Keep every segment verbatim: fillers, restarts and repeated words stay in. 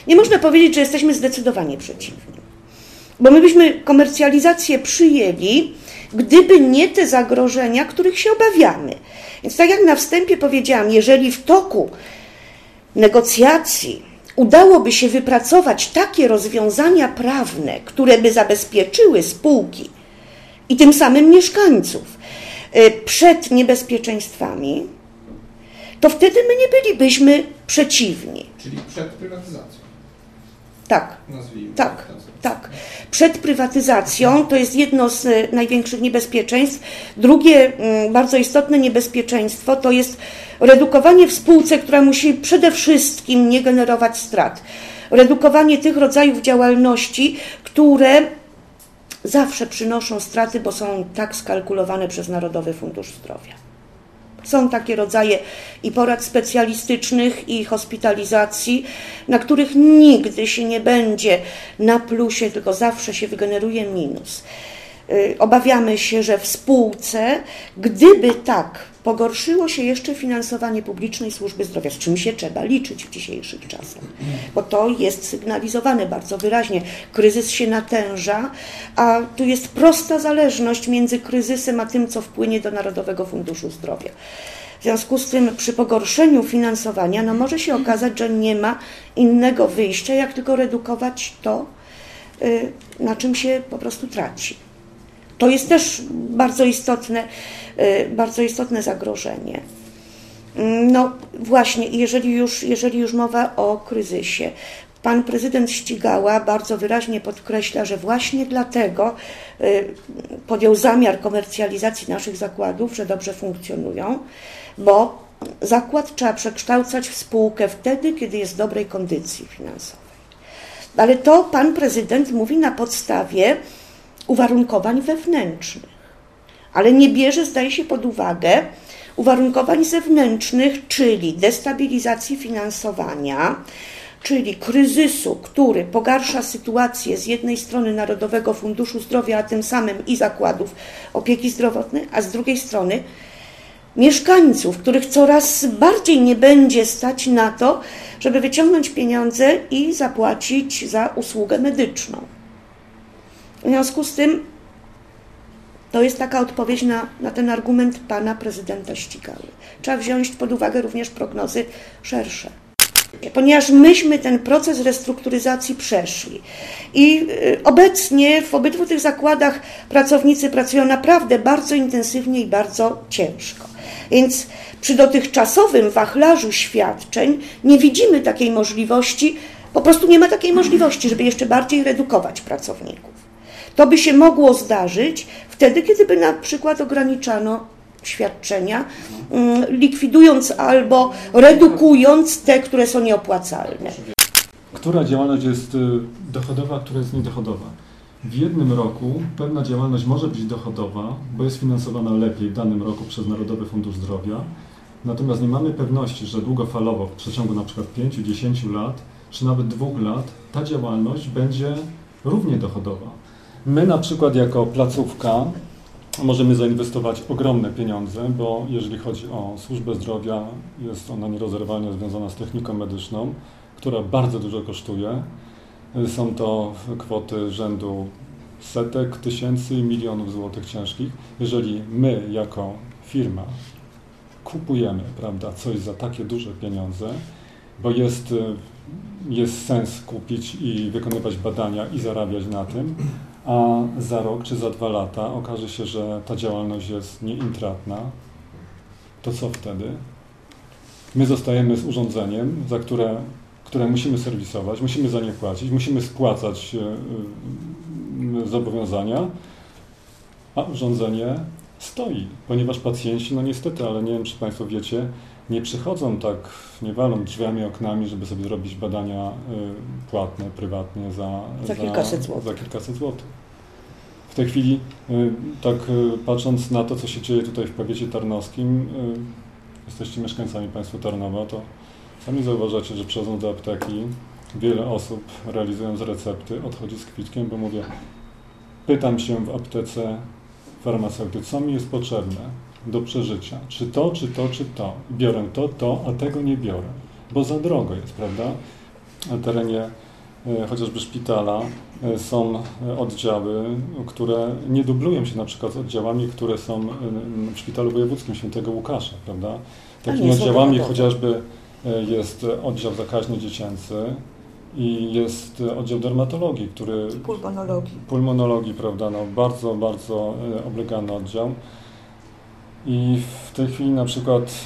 Nie można powiedzieć, że jesteśmy zdecydowanie przeciwni. Bo my byśmy komercjalizację przyjęli, gdyby nie te zagrożenia, których się obawiamy. Więc tak jak na wstępie powiedziałam, jeżeli w toku negocjacji udałoby się wypracować takie rozwiązania prawne, które by zabezpieczyły spółki i tym samym mieszkańców przed niebezpieczeństwami, to wtedy my nie bylibyśmy przeciwni. Czyli przed prywatyzacją. Tak, Nazwijmy tak, tak. Przed prywatyzacją to jest jedno z największych niebezpieczeństw. Drugie bardzo istotne niebezpieczeństwo to jest redukowanie w spółce, która musi przede wszystkim nie generować strat. Redukowanie tych rodzajów działalności, które zawsze przynoszą straty, bo są tak skalkulowane przez Narodowy Fundusz Zdrowia. Są takie rodzaje i porad specjalistycznych, i hospitalizacji, na których nigdy się nie będzie na plusie, tylko zawsze się wygeneruje minus. Obawiamy się, że w spółce, gdyby tak pogorszyło się jeszcze finansowanie publicznej służby zdrowia, z czym się trzeba liczyć w dzisiejszych czasach, bo to jest sygnalizowane bardzo wyraźnie. Kryzys się natęża, a tu jest prosta zależność między kryzysem a tym, co wpłynie do Narodowego Funduszu Zdrowia. W związku z tym przy pogorszeniu finansowania no może się okazać, że nie ma innego wyjścia, jak tylko redukować to, na czym się po prostu traci. To jest też bardzo istotne, bardzo istotne zagrożenie. No właśnie, jeżeli już, jeżeli już mowa o kryzysie, pan prezydent Ścigała bardzo wyraźnie podkreśla, że właśnie dlatego podjął zamiar komercjalizacji naszych zakładów, że dobrze funkcjonują, bo zakład trzeba przekształcać w spółkę wtedy, kiedy jest w dobrej kondycji finansowej. Ale to pan prezydent mówi na podstawie uwarunkowań wewnętrznych, ale nie bierze, zdaje się, pod uwagę uwarunkowań zewnętrznych, czyli destabilizacji finansowania, czyli kryzysu, który pogarsza sytuację z jednej strony Narodowego Funduszu Zdrowia, a tym samym i zakładów opieki zdrowotnej, a z drugiej strony mieszkańców, których coraz bardziej nie będzie stać na to, żeby wyciągnąć pieniądze i zapłacić za usługę medyczną. W związku z tym to jest taka odpowiedź na, na ten argument pana prezydenta Ścigały. Trzeba wziąć pod uwagę również prognozy szersze. Ponieważ myśmy ten proces restrukturyzacji przeszli i obecnie w obydwu tych zakładach pracownicy pracują naprawdę bardzo intensywnie i bardzo ciężko. Więc przy dotychczasowym wachlarzu świadczeń nie widzimy takiej możliwości, po prostu nie ma takiej możliwości, żeby jeszcze bardziej redukować pracowników. To by się mogło zdarzyć wtedy, kiedy by na przykład ograniczano świadczenia, likwidując albo redukując te, które są nieopłacalne. Która działalność jest dochodowa, a która jest niedochodowa? W jednym roku pewna działalność może być dochodowa, bo jest finansowana lepiej w danym roku przez Narodowy Fundusz Zdrowia, natomiast nie mamy pewności, że długofalowo, w przeciągu na przykład pięciu, dziesięciu lat, czy nawet dwóch lat, ta działalność będzie równie dochodowa. My na przykład jako placówka możemy zainwestować ogromne pieniądze, bo jeżeli chodzi o służbę zdrowia, jest ona nierozerwalnie związana z techniką medyczną, która bardzo dużo kosztuje. Są to kwoty rzędu setek, tysięcy i milionów złotych ciężkich. Jeżeli my jako firma kupujemy, prawda, coś za takie duże pieniądze, bo jest, jest sens kupić i wykonywać badania i zarabiać na tym, a za rok czy za dwa lata okaże się, że ta działalność jest nieintratna, to co wtedy? My zostajemy z urządzeniem, za które, które musimy serwisować, musimy za nie płacić, musimy spłacać zobowiązania, a urządzenie stoi, ponieważ pacjenci, no niestety, ale nie wiem, czy Państwo wiecie, nie przychodzą tak, nie walą drzwiami, oknami, żeby sobie zrobić badania y, płatne, prywatnie za, za, kilkaset złotych. za kilkaset złotych. W tej chwili, y, tak y, patrząc na to, co się dzieje tutaj w powiecie tarnowskim, y, jesteście mieszkańcami Państwo Tarnowa, to sami zauważacie, że przychodząc do apteki, wiele osób realizując recepty odchodzi z kwitkiem, bo mówię, pytam się w aptece farmaceuty, co mi jest potrzebne do przeżycia. Czy to, czy to, czy to. Biorę to, to, a tego nie biorę, bo za drogo jest, prawda? terenie chociażby szpitala są oddziały, które nie dublują się na przykład z oddziałami, które są w Szpitalu Wojewódzkim Świętego Łukasza, prawda? Takimi oddziałami chociażby jest oddział zakaźny dziecięcy i jest oddział dermatologii, który... Pulmonologii. Pulmonologii, prawda, no bardzo, bardzo oblegany oddział. I w tej chwili na przykład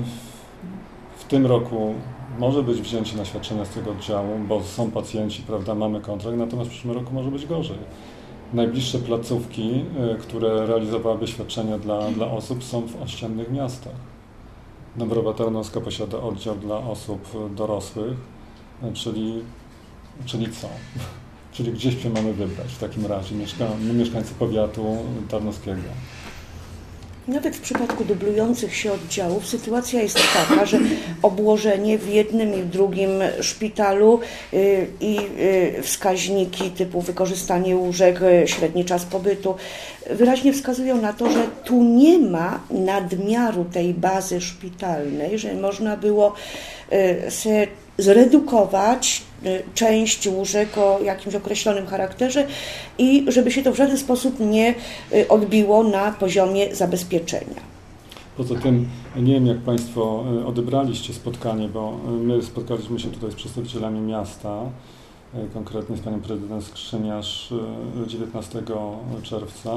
w tym roku może być wzięcie na świadczenia z tego oddziału, bo są pacjenci, prawda, mamy kontrakt, natomiast w przyszłym roku może być gorzej. Najbliższe placówki, które realizowałyby świadczenia dla, dla osób, są w ościennych miastach. Dąbrowa Tarnowska posiada oddział dla osób dorosłych, czyli, czyli co? Czyli gdzieś się mamy wybrać w takim razie, mieszka, mieszkańcy powiatu tarnowskiego. Nawet w przypadku dublujących się oddziałów sytuacja jest taka, że obłożenie w jednym i w drugim szpitalu i wskaźniki typu wykorzystanie łóżek, średni czas pobytu wyraźnie wskazują na to, że tu nie ma nadmiaru tej bazy szpitalnej, że można było sobie zredukować część łóżek o jakimś określonym charakterze i żeby się to w żaden sposób nie odbiło na poziomie zabezpieczenia. Poza tym, nie wiem jak Państwo odebraliście spotkanie, bo my spotkaliśmy się tutaj z przedstawicielami miasta, konkretnie z Panią Prezydent Skrzyniarz dziewiętnastego czerwca.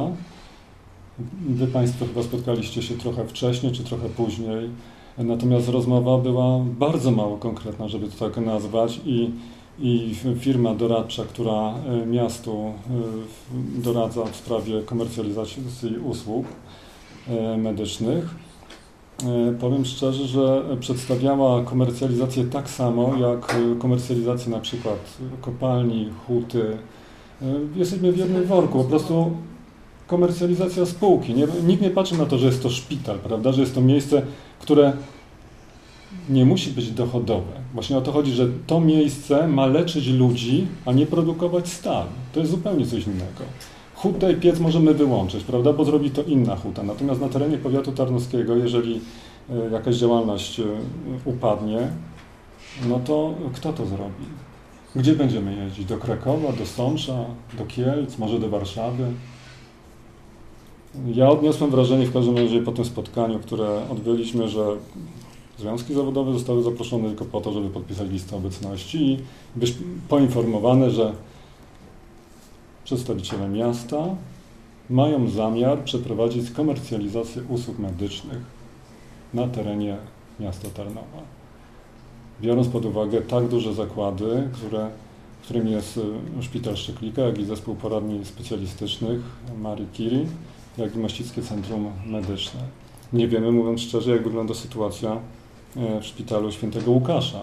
Wy Państwo chyba spotkaliście się trochę wcześniej, czy trochę później. Natomiast rozmowa była bardzo mało konkretna, żeby to tak nazwać i, i firma doradcza, która miastu doradza w sprawie komercjalizacji usług medycznych, powiem szczerze, że przedstawiała komercjalizację tak samo jak komercjalizację na przykład kopalni, huty. Jesteśmy w jednym worku, po prostu komercjalizacja spółki. Nie, nikt nie patrzy na to, że jest to szpital, prawda, że jest to miejsce, które nie musi być dochodowe. Właśnie o to chodzi, że to miejsce ma leczyć ludzi, a nie produkować stal. To jest zupełnie coś innego. Hutę i piec możemy wyłączyć, prawda, bo zrobi to inna huta. Natomiast na terenie powiatu tarnowskiego, jeżeli jakaś działalność upadnie, no to kto to zrobi? Gdzie będziemy jeździć? Do Krakowa, do Sącza, do Kielc, może do Warszawy? Ja odniosłem wrażenie w każdym razie po tym spotkaniu, które odbyliśmy, że związki zawodowe zostały zaproszone tylko po to, żeby podpisać listę obecności i być poinformowane, że przedstawiciele miasta mają zamiar przeprowadzić komercjalizację usług medycznych na terenie miasta Tarnowa. Biorąc pod uwagę tak duże zakłady, które, którym jest Szpital Szczeklika, jak i Zespół Poradni Specjalistycznych Marii Curie, jak i Mościckie Centrum Medyczne. Nie wiemy, mówiąc szczerze, jak wygląda sytuacja w Szpitalu Świętego Łukasza,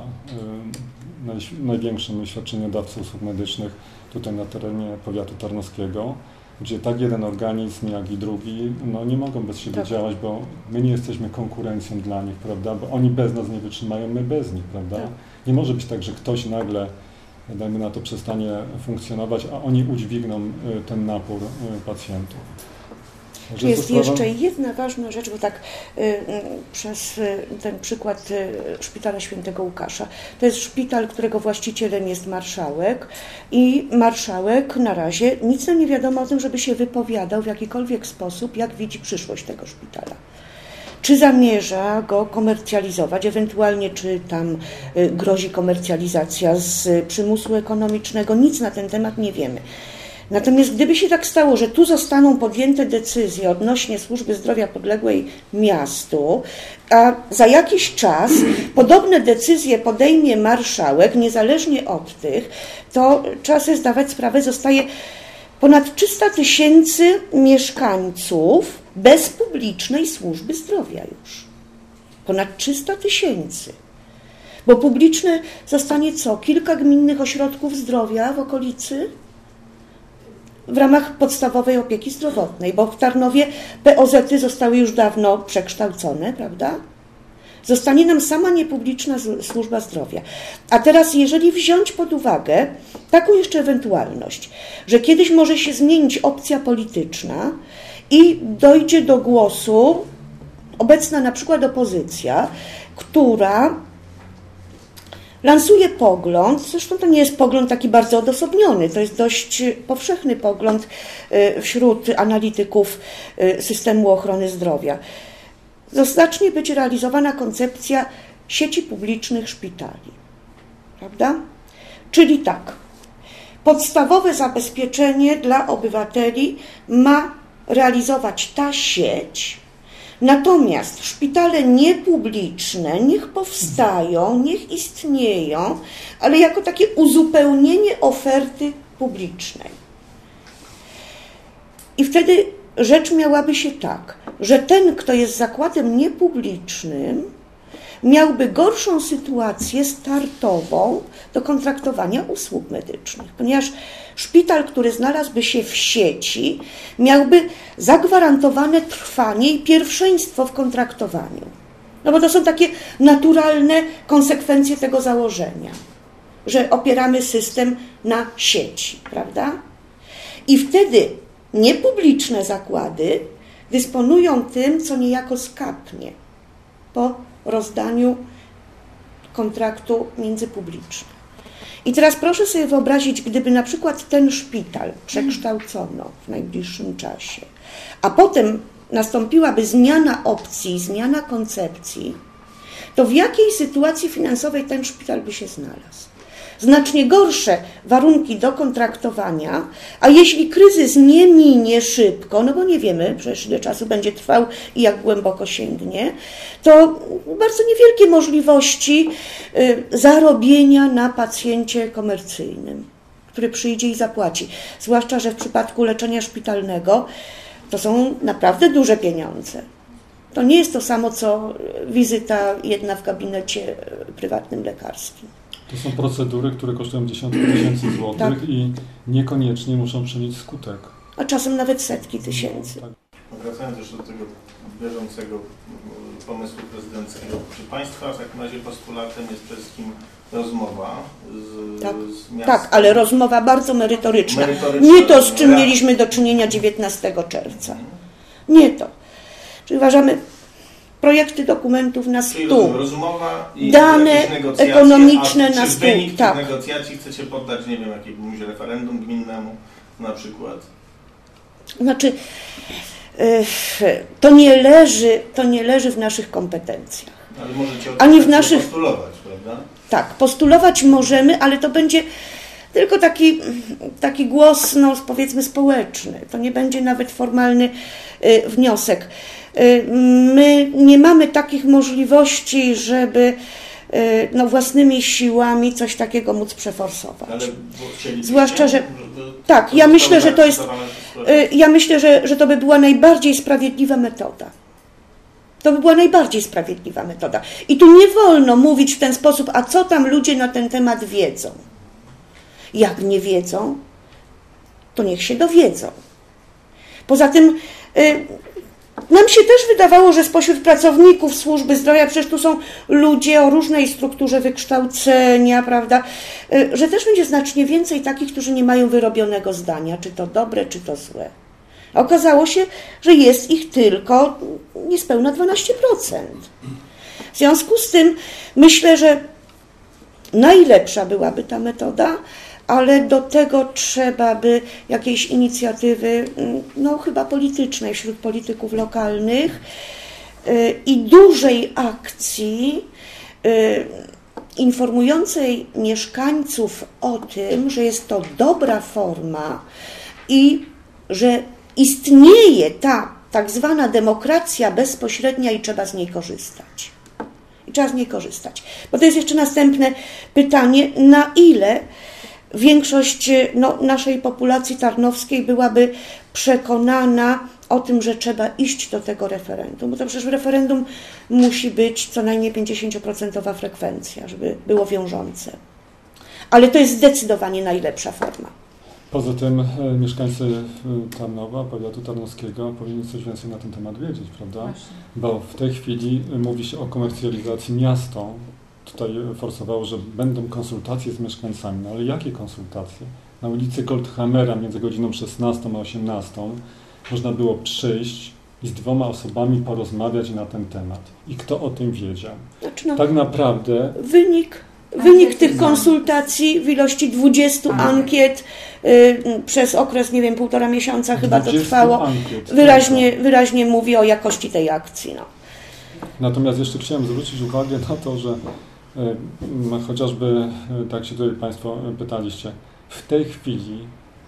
największym świadczeniodawcą usług medycznych tutaj na terenie powiatu tarnowskiego, gdzie tak jeden organizm, jak i drugi, no nie mogą bez siebie tak działać, bo my nie jesteśmy konkurencją dla nich, prawda, bo oni bez nas nie wytrzymają, my bez nich, prawda. Tak. Nie może być tak, że ktoś nagle, dajmy na to, przestanie funkcjonować, a oni udźwigną ten napór pacjentów. Że jest sprawa... jeszcze jedna ważna rzecz, bo tak y, y, przez y, ten przykład y, Szpitala Świętego Łukasza. To jest szpital, którego właścicielem jest marszałek i marszałek na razie nic nam nie wiadomo o tym, żeby się wypowiadał w jakikolwiek sposób, jak widzi przyszłość tego szpitala. Czy zamierza go komercjalizować, ewentualnie czy tam y, grozi komercjalizacja z przymusu ekonomicznego, nic na ten temat nie wiemy. Natomiast gdyby się tak stało, że tu zostaną podjęte decyzje odnośnie służby zdrowia podległej miastu, a za jakiś czas podobne decyzje podejmie marszałek, niezależnie od tych, to trzeba sobie zdawać sprawę, zostaje ponad trzysta tysięcy mieszkańców bez publicznej służby zdrowia już. Ponad trzysta tysięcy. Bo publiczne zostanie co? Kilka gminnych ośrodków zdrowia w okolicy? W ramach podstawowej opieki zdrowotnej, bo w Tarnowie P O Z-y zostały już dawno przekształcone, prawda? Zostanie nam sama niepubliczna służba zdrowia. A teraz, jeżeli wziąć pod uwagę taką jeszcze ewentualność, że kiedyś może się zmienić opcja polityczna i dojdzie do głosu obecna na przykład opozycja, która lansuje pogląd, zresztą to nie jest pogląd taki bardzo odosobniony, to jest dość powszechny pogląd wśród analityków systemu ochrony zdrowia. Zacznie być realizowana koncepcja sieci publicznych szpitali, prawda? Czyli tak, podstawowe zabezpieczenie dla obywateli ma realizować ta sieć, natomiast szpitale niepubliczne niech powstają, niech istnieją, ale jako takie uzupełnienie oferty publicznej. I wtedy rzecz miałaby się tak, że ten, kto jest zakładem niepublicznym, miałby gorszą sytuację startową do kontraktowania usług medycznych, ponieważ szpital, który znalazłby się w sieci, miałby zagwarantowane trwanie i pierwszeństwo w kontraktowaniu. No bo to są takie naturalne konsekwencje tego założenia, że opieramy system na sieci, prawda? I wtedy niepubliczne zakłady dysponują tym, co niejako skapnie po rozdaniu kontraktu międzypublicznym. I teraz proszę sobie wyobrazić, gdyby na przykład ten szpital przekształcono w najbliższym czasie, a potem nastąpiłaby zmiana opcji, zmiana koncepcji, to w jakiej sytuacji finansowej ten szpital by się znalazł? Znacznie gorsze warunki do kontraktowania, a jeśli kryzys nie minie szybko, no bo nie wiemy przecież ile czasu będzie trwał i jak głęboko sięgnie, to bardzo niewielkie możliwości zarobienia na pacjencie komercyjnym, który przyjdzie i zapłaci. Zwłaszcza, że w przypadku leczenia szpitalnego to są naprawdę duże pieniądze. To nie jest to samo, co wizyta jedna w gabinecie prywatnym lekarskim. To są procedury, które kosztują dziesiątki tysięcy złotych tak. I niekoniecznie muszą przynieść skutek. A czasem nawet setki tysięcy. No, tak. Wracając jeszcze do tego bieżącego pomysłu prezydenckiego, czy Państwa w takim razie postulatem jest przede wszystkim rozmowa z, tak. z miastem? Tak, ale rozmowa bardzo merytoryczna. merytoryczna nie to, z czym mieliśmy do czynienia dziewiętnastego czerwca. Nie to. Czyli uważamy projekty dokumentów na stół, rozmowa i dane ekonomiczne a na czy stół. Wynik tak. tych negocjacji chcecie poddać, nie wiem, jakiemuś referendum gminnemu na przykład? Znaczy, to nie leży, to nie leży w naszych kompetencjach. Ale możecie ani w naszych postulować, prawda? Tak, postulować możemy, ale to będzie tylko taki, taki głos, no, powiedzmy, społeczny. To nie będzie nawet formalny y, wniosek. Y, my nie mamy takich możliwości, żeby y, no, własnymi siłami coś takiego móc przeforsować. Ale zwłaszcza, że tak, ja myślę, że to jest, y, ja myślę, że, że to by była najbardziej sprawiedliwa metoda. To by była najbardziej sprawiedliwa metoda. I tu nie wolno mówić w ten sposób, a co tam ludzie na ten temat wiedzą. Jak nie wiedzą, to niech się dowiedzą. Poza tym y, nam się też wydawało, że spośród pracowników służby zdrowia, przecież tu są ludzie o różnej strukturze wykształcenia, prawda, y, że też będzie znacznie więcej takich, którzy nie mają wyrobionego zdania, czy to dobre, czy to złe. Okazało się, że jest ich tylko niespełna dwanaście procent. W związku z tym myślę, że najlepsza byłaby ta metoda, ale do tego trzeba by jakiejś inicjatywy, no chyba politycznej wśród polityków lokalnych i dużej akcji informującej mieszkańców o tym, że jest to dobra forma i że istnieje ta tak zwana demokracja bezpośrednia i trzeba z niej korzystać. I trzeba z niej korzystać. Bo to jest jeszcze następne pytanie, na ile większość no, naszej populacji tarnowskiej byłaby przekonana o tym, że trzeba iść do tego referendum. Bo to przecież w referendum musi być co najmniej pięćdziesięcioprocentowa frekwencja, żeby było wiążące. Ale to jest zdecydowanie najlepsza forma. Poza tym e, mieszkańcy Tarnowa, powiatu tarnowskiego powinni coś więcej na ten temat wiedzieć, prawda? Właśnie. Bo w tej chwili mówi się o komercjalizacji. Miasto tutaj forsowało, że będą konsultacje z mieszkańcami. No ale jakie konsultacje? Na ulicy Goldhammera między godziną szesnastą a osiemnastą można było przyjść i z dwoma osobami porozmawiać na ten temat. I kto o tym wiedział? Znaczy no, tak naprawdę... Wynik Wynik tych konsultacji w ilości dwudziestu ankiet y, przez okres, nie wiem, półtora miesiąca chyba to trwało, ankiet, wyraźnie, wyraźnie mówi o jakości tej akcji. No. Natomiast jeszcze chciałem zwrócić uwagę na to, że y, chociażby, y, tak się tutaj Państwo pytaliście, w tej chwili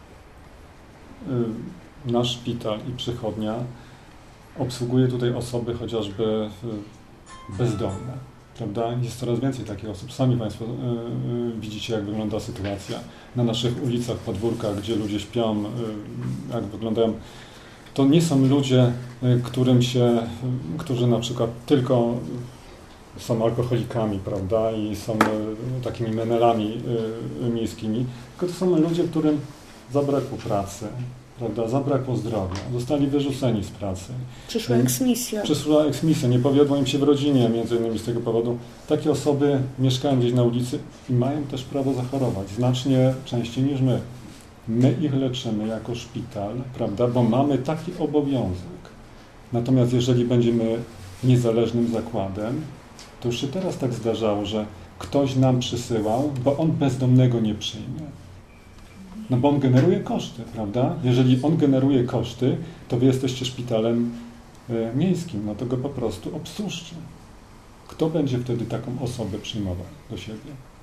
y, nasz szpital i przychodnia obsługuje tutaj osoby chociażby y, bezdomne. Prawda? Jest coraz więcej takich osób. Sami Państwo y, y, widzicie, jak wygląda sytuacja na naszych ulicach, podwórkach, gdzie ludzie śpią, y, jak wyglądają. To nie są ludzie, y, którym się, y, którzy na przykład tylko są alkoholikami, prawda, i są y, takimi menelami y, miejskimi, tylko to są ludzie, którym zabrakło pracy, prawda, zabrakło zdrowia, zostali wyrzuceni z pracy. Przyszła eksmisja. Przyszła eksmisja, nie powiodło im się w rodzinie, między innymi z tego powodu. Takie osoby mieszkają gdzieś na ulicy i mają też prawo zachorować, znacznie częściej niż my. My ich leczymy jako szpital, prawda, bo mamy taki obowiązek. Natomiast jeżeli będziemy niezależnym zakładem, to już się teraz tak zdarzało, że ktoś nam przysyłał, bo on bezdomnego nie przyjmie. No bo on generuje koszty, prawda? Jeżeli on generuje koszty, to wy jesteście szpitalem y, miejskim, no to go po prostu obsłużcie. Kto będzie wtedy taką osobę przyjmował do siebie?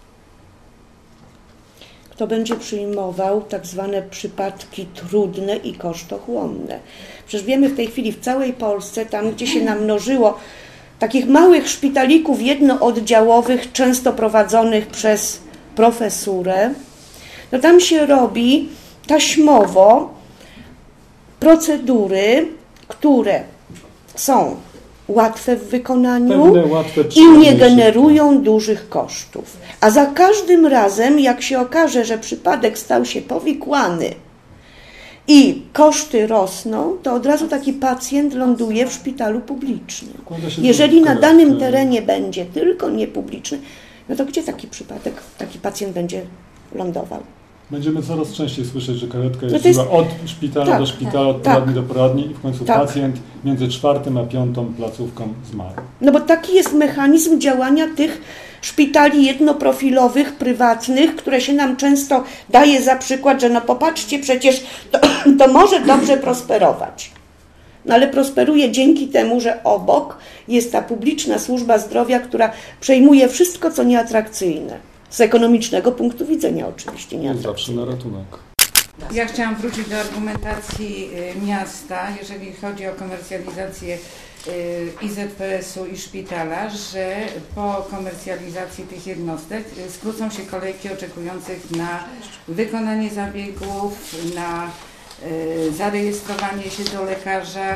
Kto będzie przyjmował tak zwane przypadki trudne i kosztochłonne. Przecież wiemy w tej chwili w całej Polsce, tam gdzie się namnożyło takich małych szpitalików jednooddziałowych, często prowadzonych przez profesurę, no tam się robi taśmowo procedury, które są łatwe w wykonaniu Pewne, łatwe, i nie generują dużych kosztów. A za każdym razem, jak się okaże, że przypadek stał się powikłany i koszty rosną, to od razu taki pacjent ląduje w szpitalu publicznym. Jeżeli na danym terenie będzie tylko niepubliczny, no to gdzie taki przypadek, taki pacjent będzie lądował? Będziemy coraz częściej słyszeć, że karetka jeździła no od szpitala tak, do szpitala, od poradni tak, do poradni i w końcu tak. pacjent między czwartym a piątą placówką zmarł. No bo taki jest mechanizm działania tych szpitali jednoprofilowych, prywatnych, które się nam często daje za przykład, że no popatrzcie, przecież to, to może dobrze prosperować. No ale prosperuje dzięki temu, że obok jest ta publiczna służba zdrowia, która przejmuje wszystko, co nieatrakcyjne. Z ekonomicznego punktu widzenia oczywiście nie zawsze na ratunek. Ja chciałam wrócić do argumentacji miasta, jeżeli chodzi o komercjalizację I Z P S-u i szpitala, że po komercjalizacji tych jednostek skrócą się kolejki oczekujących na wykonanie zabiegów, na zarejestrowanie się do lekarza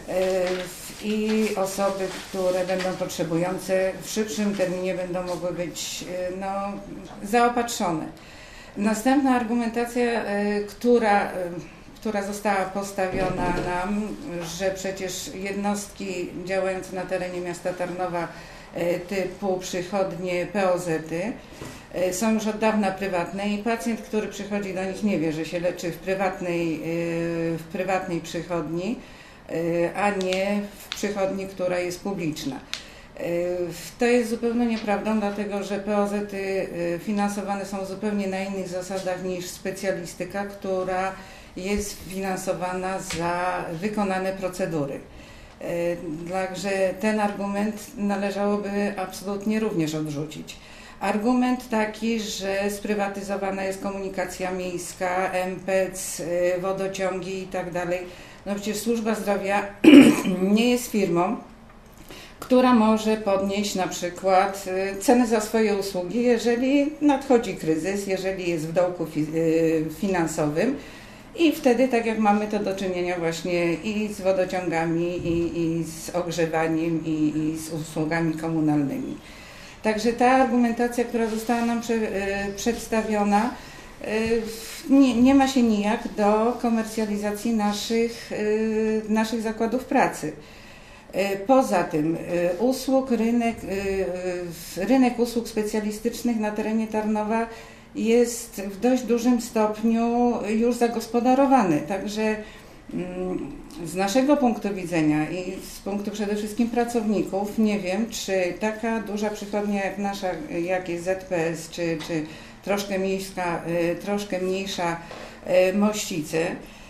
i osoby, które będą potrzebujące w szybszym terminie będą mogły być no, zaopatrzone. Następna argumentacja, która, która została postawiona nam, że przecież jednostki działające na terenie miasta Tarnowa typu przychodnie, P O Z-y są już od dawna prywatne i pacjent, który przychodzi do nich, nie wie, że się leczy w prywatnej, w prywatnej przychodni, a nie w przychodni, która jest publiczna. To jest zupełnie nieprawdą, dlatego że P O Z-y finansowane są zupełnie na innych zasadach niż specjalistyka, która jest finansowana za wykonane procedury. Także ten argument należałoby absolutnie również odrzucić. Argument taki, że sprywatyzowana jest komunikacja miejska, M P C, wodociągi i tak dalej. No przecież służba zdrowia nie jest firmą, która może podnieść na przykład cenę za swoje usługi, jeżeli nadchodzi kryzys, jeżeli jest w dołku finansowym i wtedy, tak jak mamy to do czynienia właśnie i z wodociągami, i, i z ogrzewaniem, i, i z usługami komunalnymi. Także ta argumentacja, która została nam prze, przedstawiona, nie, nie ma się nijak do komercjalizacji naszych, naszych zakładów pracy. Poza tym usług, rynek, rynek usług specjalistycznych na terenie Tarnowa jest w dość dużym stopniu już zagospodarowany, także Z naszego punktu widzenia i z punktu przede wszystkim pracowników, nie wiem, czy taka duża przychodnia jak nasza, jak jest Z P S, czy, czy troszkę mniejsza, troszkę mniejsza Mościce,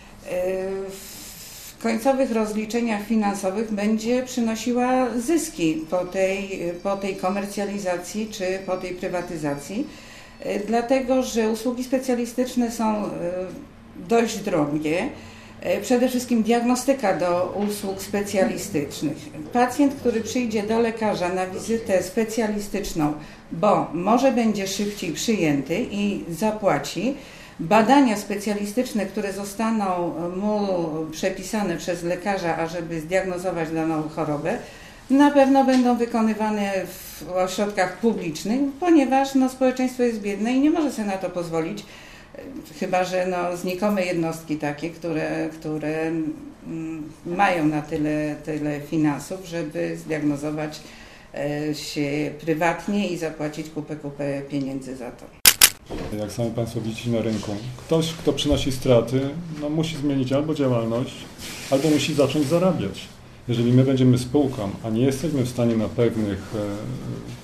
w końcowych rozliczeniach finansowych będzie przynosiła zyski po tej, po tej komercjalizacji czy po tej prywatyzacji, dlatego że usługi specjalistyczne są dość drogie. Przede wszystkim diagnostyka do usług specjalistycznych. Pacjent, który przyjdzie do lekarza na wizytę specjalistyczną, bo może będzie szybciej przyjęty i zapłaci, badania specjalistyczne, które zostaną mu przepisane przez lekarza, ażeby zdiagnozować daną chorobę, na pewno będą wykonywane w ośrodkach publicznych, ponieważ no, społeczeństwo jest biedne i nie może sobie na to pozwolić. Chyba że no, znikome jednostki takie, które, które mm, mają na tyle, tyle finansów, żeby zdiagnozować e, się prywatnie i zapłacić kupę, kupę pieniędzy za to. Jak sami Państwo widzicie na rynku, ktoś, kto przynosi straty, no, musi zmienić albo działalność, albo musi zacząć zarabiać. Jeżeli my będziemy spółką, a nie jesteśmy w stanie na pewnych e,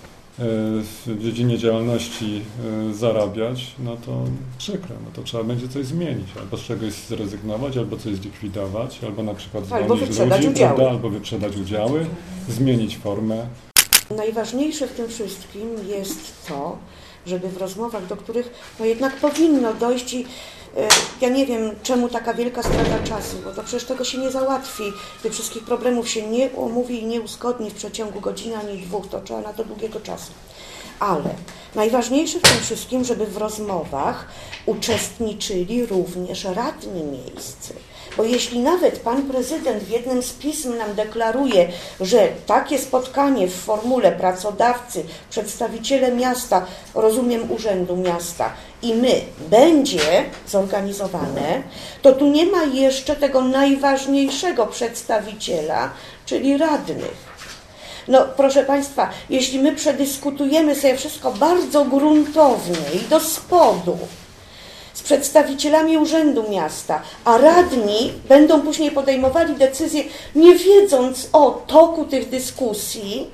w dziedzinie działalności zarabiać, no to przykre, no to trzeba będzie coś zmienić, albo z czegoś zrezygnować, albo coś zlikwidować, albo na przykład albo zwolnić wyprzedać ludzi, udziały. prawda, albo wyprzedać udziały, zmienić formę. Najważniejsze w tym wszystkim jest to, żeby w rozmowach, do których no jednak powinno dojść i ja nie wiem, czemu taka wielka strata czasu, bo to przecież tego się nie załatwi. Tych wszystkich problemów się nie omówi i nie uzgodni w przeciągu godziny ani dwóch, to trzeba na to długiego czasu. Ale najważniejsze w tym wszystkim, żeby w rozmowach uczestniczyli również radni miejscy. Bo jeśli nawet pan prezydent w jednym z pism nam deklaruje, że takie spotkanie w formule pracodawcy, przedstawiciele miasta, rozumiem urzędu miasta i my, będzie zorganizowane, to tu nie ma jeszcze tego najważniejszego przedstawiciela, czyli radnych. No proszę Państwa, jeśli my przedyskutujemy sobie wszystko bardzo gruntownie i do spodu, z przedstawicielami Urzędu Miasta, a radni będą później podejmowali decyzje, nie wiedząc o toku tych dyskusji,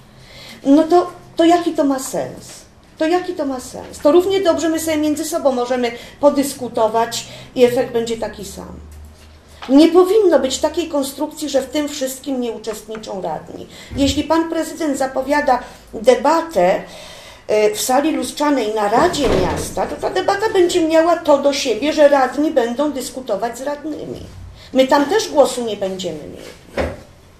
no to, to jaki to ma sens? To jaki to ma sens? To równie dobrze my sobie między sobą możemy podyskutować i efekt będzie taki sam. Nie powinno być takiej konstrukcji, że w tym wszystkim nie uczestniczą radni. Jeśli pan prezydent zapowiada debatę w sali lustrzanej na Radzie Miasta, to ta debata będzie miała to do siebie, że radni będą dyskutować z radnymi. My tam też głosu nie będziemy mieli.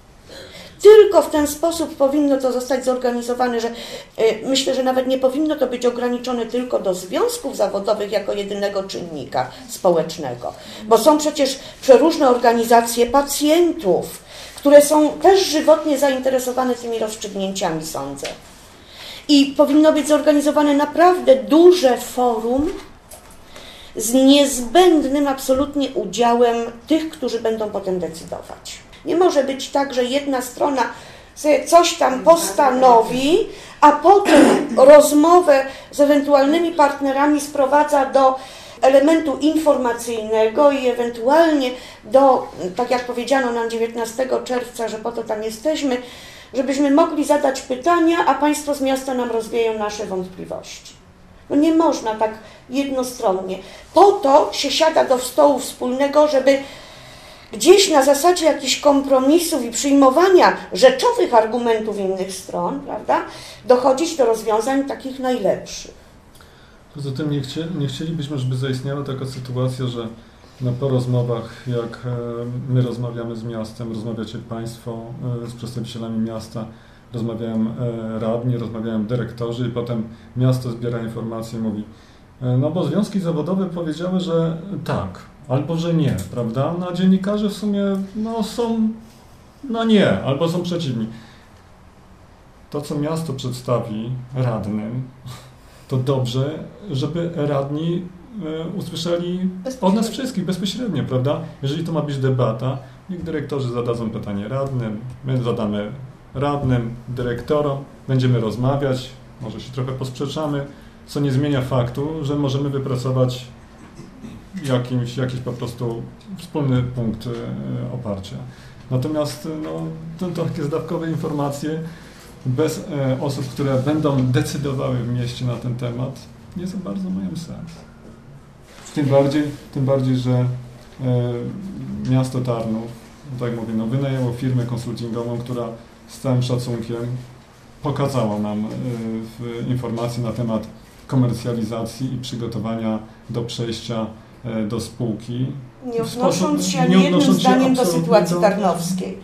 Tylko w ten sposób powinno to zostać zorganizowane, że y, myślę, że nawet nie powinno to być ograniczone tylko do związków zawodowych jako jedynego czynnika społecznego, bo są przecież przeróżne organizacje pacjentów, które są też żywotnie zainteresowane tymi rozstrzygnięciami, sądzę. I powinno być zorganizowane naprawdę duże forum z niezbędnym absolutnie udziałem tych, którzy będą potem decydować. Nie może być tak, że jedna strona sobie coś tam postanowi, a potem rozmowę z ewentualnymi partnerami sprowadza do elementu informacyjnego i ewentualnie do, tak jak powiedziano nam dziewiętnastego czerwca, że po to tam jesteśmy, żebyśmy mogli zadać pytania, a Państwo z miasta nam rozwieją nasze wątpliwości. No nie można tak jednostronnie. Po to się siada do stołu wspólnego, żeby gdzieś na zasadzie jakichś kompromisów i przyjmowania rzeczowych argumentów innych stron, prawda, dochodzić do rozwiązań takich najlepszych. Poza tym nie, chcie, nie chcielibyśmy, żeby zaistniała taka sytuacja, że no, po rozmowach, jak e, my rozmawiamy z miastem, rozmawiacie Państwo e, z przedstawicielami miasta, rozmawiają e, radni, rozmawiają dyrektorzy i potem miasto zbiera informacje i mówi, e, no bo związki zawodowe powiedziały, że tak, albo że nie, prawda? No a dziennikarze w sumie no, są no nie, albo są przeciwni. To, co miasto przedstawi radnym, to dobrze, żeby radni usłyszeli od nas wszystkich bezpośrednio, prawda? Jeżeli to ma być debata, niech dyrektorzy zadadzą pytanie radnym, my zadamy radnym, dyrektorom, będziemy rozmawiać, może się trochę posprzeczamy, co nie zmienia faktu, że możemy wypracować jakimś, jakiś po prostu wspólny punkt e, oparcia. Natomiast no, to, to takie zdawkowe informacje bez e, osób, które będą decydowały w mieście na ten temat, nie za bardzo mają sens. Tym bardziej, tym bardziej że e, miasto Tarnów, tak jak mówię, no, wynajęło firmę konsultingową, która z całym szacunkiem pokazała nam e, w informacji na temat komercjalizacji i przygotowania do przejścia e, do spółki. Nie odnosząc się ani jednym zdaniem do sytuacji tarnowskiej.